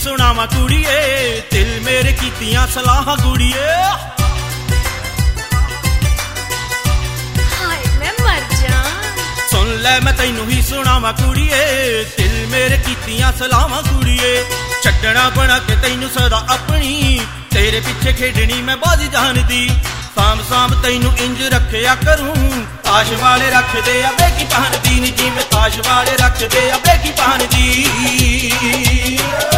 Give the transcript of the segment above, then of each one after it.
सुनावा कुड़िए दिल मेरे कीतियां सलाह कुड़िए। हाय मैं मर जा। सुन ले मैं तैनू ही सुनावा कुड़िए दिल मेरे कीतियां सलाह कुड़िए। छड्डना बना के तैनू सदा अपनी तेरे पिछे खेडनी मैं बाजी जानदी। साम साम तैनू इंज रखया करूं ताश वाले रख दे अबे की पहन दी नी जी मैं ताश वाले रख दे अबे की पहन दी।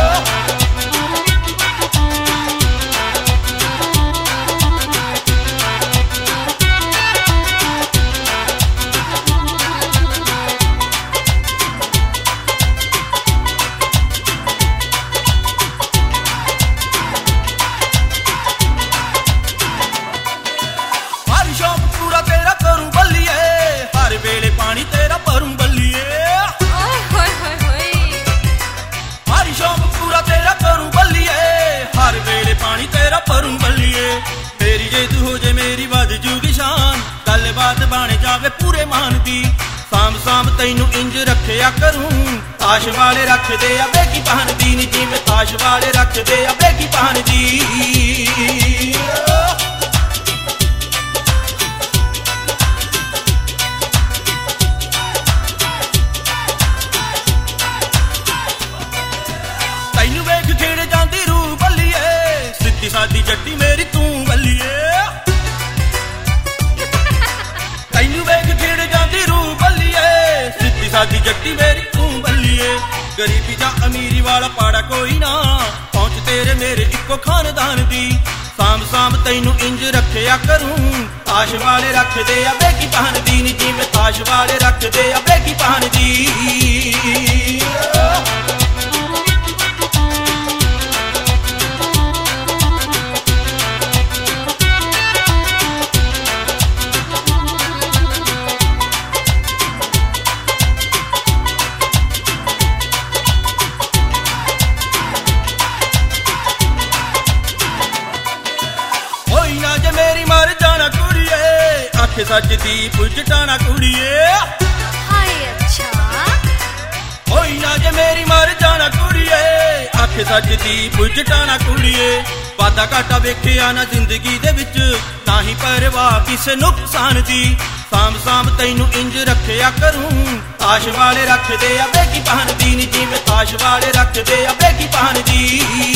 वेले पानी तेरा भरूं बल्लिए। हर शौक पूरा तेरा करूं बल्लिए हर वेले पानी तेरा भरूं बल्लिए। मेरी जे तू हो जे मेरी बद जूगी शान गल बात बाने जावे पूरे मान दी। साम साम तैनू इंज रखया करूं ताश वाले रख दे अबे की पहन दी नी जी मैं ताश वाले रख दे अबे की पहन दी। तैनू वेख खेड़ जांदी रू बल्लिए सिद्धी सादी जट्टी मेरी तू बल्लिए। तैनू वेख खेड़ जांदी रू बल्लिए सिद्धी सादी जट्टी मेरी तू बल्लिए। गरीबी जा अमीरी वाला पाड़ा कोई ना पहुंच तेरे मेरे इको खानदान दी। साम साम तैनू इंज रखया करूं ताश वाले रख दे अबे की पहन दी नी जी मैं ताश वाले रख दे अबे की पहन दी। मेरी मर जाना कुड़िए अख सजदी पुजटाना कुड़िए। हाय अच्छा। होई ना जे मेरी मर जाना कुड़िए अख सजदी पुजटाना कुड़िए। वादा घाटा वेखिया ना जिंदगी दे विच ना ही परवाह किसे नुकसान दी। साम साम तैनू इंज रखया करूं ताश वाले रख दे अबे की पहन दी नी जी मैं ताश वाले रख दे अबे की पहन दी।